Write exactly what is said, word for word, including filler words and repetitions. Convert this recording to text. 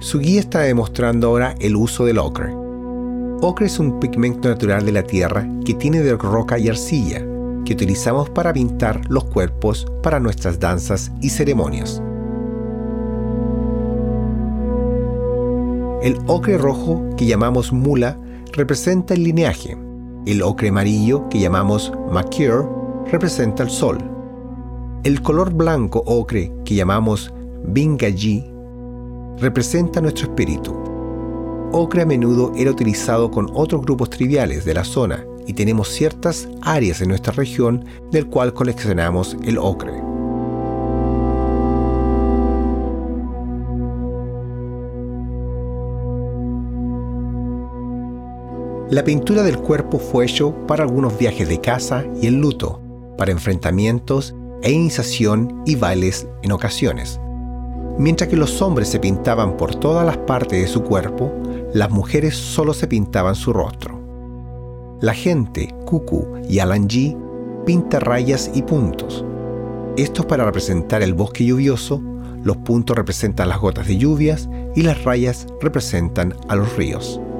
Su guía está demostrando ahora el uso del ocre. Ocre es un pigmento natural de la tierra que tiene de roca y arcilla, que utilizamos para pintar los cuerpos para nuestras danzas y ceremonias. El ocre rojo, que llamamos mula, representa el lineaje. El ocre amarillo, que llamamos makir, representa el sol. El color blanco ocre, que llamamos bingaji, representa nuestro espíritu. Ocre a menudo era utilizado con otros grupos triviales de la zona y tenemos ciertas áreas en nuestra región del cual coleccionamos el ocre. La pintura del cuerpo fue hecho para algunos viajes de caza y el luto, para enfrentamientos e iniciación y bailes en ocasiones. Mientras que los hombres se pintaban por todas las partes de su cuerpo, las mujeres solo se pintaban su rostro. La gente, Kuku y Alangi, pinta rayas y puntos. Esto es para representar el bosque lluvioso, los puntos representan las gotas de lluvias y las rayas representan a los ríos.